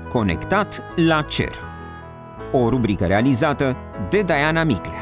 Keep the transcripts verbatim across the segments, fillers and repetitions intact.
Conectat la cer. O rubrică realizată de Diana Miclea.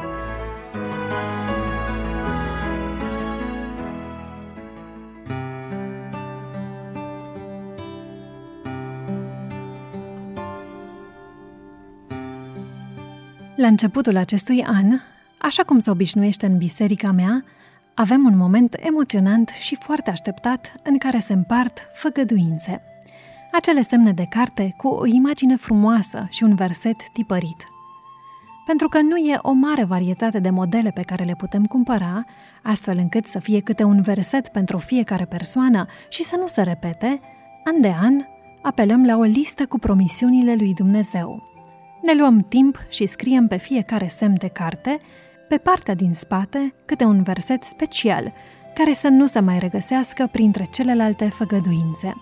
La începutul acestui an, așa cum se obișnuiește în biserica mea, avem un moment emoționant și foarte așteptat în care se împart făgăduințe. Acele semne de carte cu o imagine frumoasă și un verset tipărit. Pentru că nu e o mare varietate de modele pe care le putem cumpăra, astfel încât să fie câte un verset pentru fiecare persoană și să nu se repete, an de an apelăm la o listă cu promisiunile lui Dumnezeu. Ne luăm timp și scriem pe fiecare semn de carte, pe partea din spate, câte un verset special, care să nu se mai regăsească printre celelalte făgăduințe.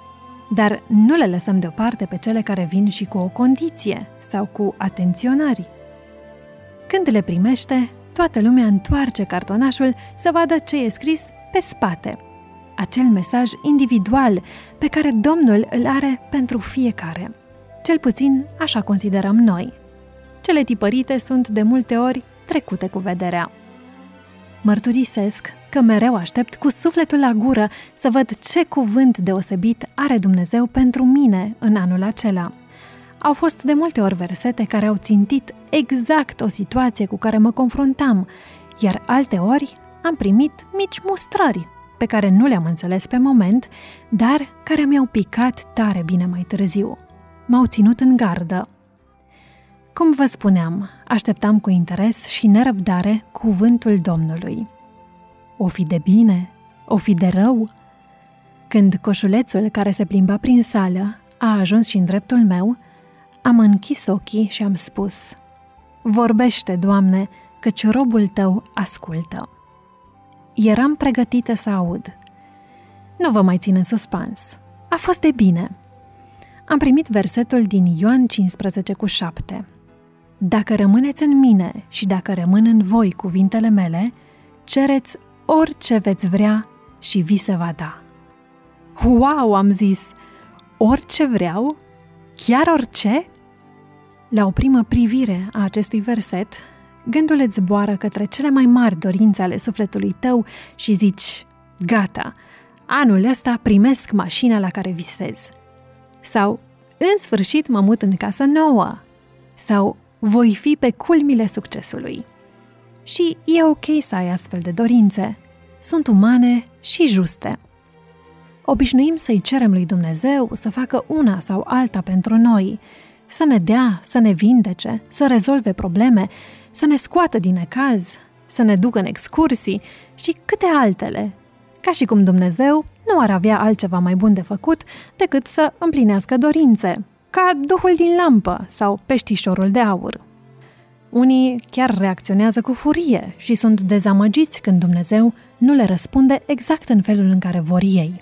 Dar nu le lăsăm deoparte pe cele care vin și cu o condiție sau cu atenționări. Când le primește, toată lumea întoarce cartonașul să vadă ce e scris pe spate. Acel mesaj individual pe care Domnul îl are pentru fiecare. Cel puțin așa considerăm noi. Cele tipărite sunt de multe ori trecute cu vederea. Mărturisesc că mereu aștept cu sufletul la gură să văd ce cuvânt deosebit are Dumnezeu pentru mine în anul acela. Au fost de multe ori versete care au țintit exact o situație cu care mă confruntam, iar alte ori am primit mici mustrări pe care nu le-am înțeles pe moment, dar care mi-au picat tare bine mai târziu. M-au ținut în gardă. Cum vă spuneam, așteptam cu interes și nerăbdare cuvântul Domnului. O fi de bine? O fi de rău? Când coșulețul care se plimba prin sală a ajuns și în dreptul meu, am închis ochii și am spus: Vorbește, Doamne, căci robul Tău ascultă. Eram pregătită să aud. Nu vă mai țin în suspans. A fost de bine. Am primit versetul din Ioan cincisprezece cu șapte. Dacă rămâneți în mine și dacă rămân în voi cuvintele mele, cereți orice veți vrea și vi se va da. Wow, am zis! Orice vreau? Chiar orice? La o primă privire a acestui verset, gândul îți zboară către cele mai mari dorințe ale sufletului tău și zici: gata, anul ăsta primesc mașina la care visez. Sau, în sfârșit mă mut în casă nouă. Sau, voi fi pe culmile succesului. Și e ok să ai astfel de dorințe. Sunt umane și juste. Obișnuim să-i cerem lui Dumnezeu să facă una sau alta pentru noi, să ne dea, să ne vindece, să rezolve probleme, să ne scoată din necaz, să ne ducă în excursii și câte altele. Ca și cum Dumnezeu nu ar avea altceva mai bun de făcut decât să împlinească dorințe, ca duhul din lampă sau peștișorul de aur. Unii chiar reacționează cu furie și sunt dezamăgiți când Dumnezeu nu le răspunde exact în felul în care vor ei.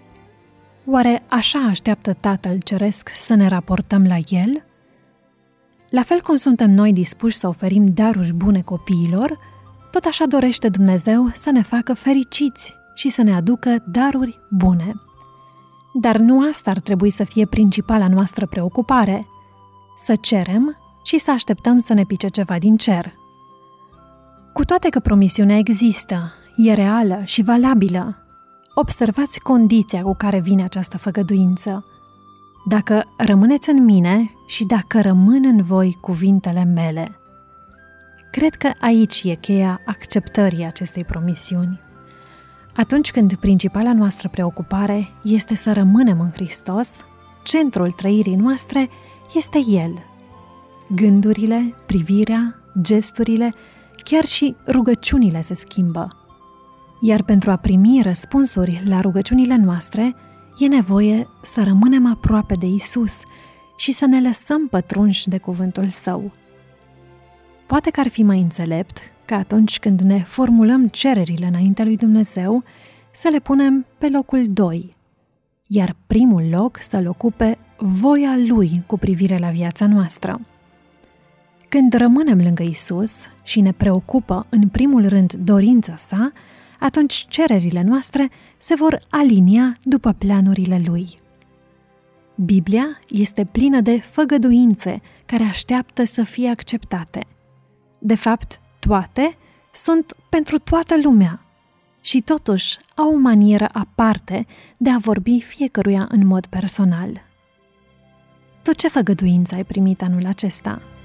Oare așa așteaptă Tatăl Ceresc să ne raportăm la El? La fel cum suntem noi dispuși să oferim daruri bune copiilor, tot așa dorește Dumnezeu să ne facă fericiți și să ne aducă daruri bune. Dar nu asta ar trebui să fie principala noastră preocupare, să cerem și să așteptăm să ne pice ceva din cer. Cu toate că promisiunea există, e reală și valabilă, observați condiția cu care vine această făgăduință. Dacă rămâneți în mine și dacă rămân în voi cuvintele mele. Cred că aici e cheia acceptării acestei promisiuni. Atunci când principala noastră preocupare este să rămânem în Hristos, centrul trăirii noastre este El. Gândurile, privirea, gesturile, chiar și rugăciunile se schimbă. Iar pentru a primi răspunsuri la rugăciunile noastre, e nevoie să rămânem aproape de Isus și să ne lăsăm pătrunși de cuvântul Său. Poate că ar fi mai înțelept că atunci când ne formulăm cererile înaintea lui Dumnezeu, să le punem pe locul doi, iar primul loc să-l ocupe voia Lui cu privire la viața noastră. Când rămânem lângă Isus și ne preocupă în primul rând dorința sa, atunci cererile noastre se vor alinia după planurile Lui. Biblia este plină de făgăduințe care așteaptă să fie acceptate. De fapt, toate sunt pentru toată lumea și totuși au o manieră aparte de a vorbi fiecăruia în mod personal. Tu ce făgăduință ai primit anul acesta?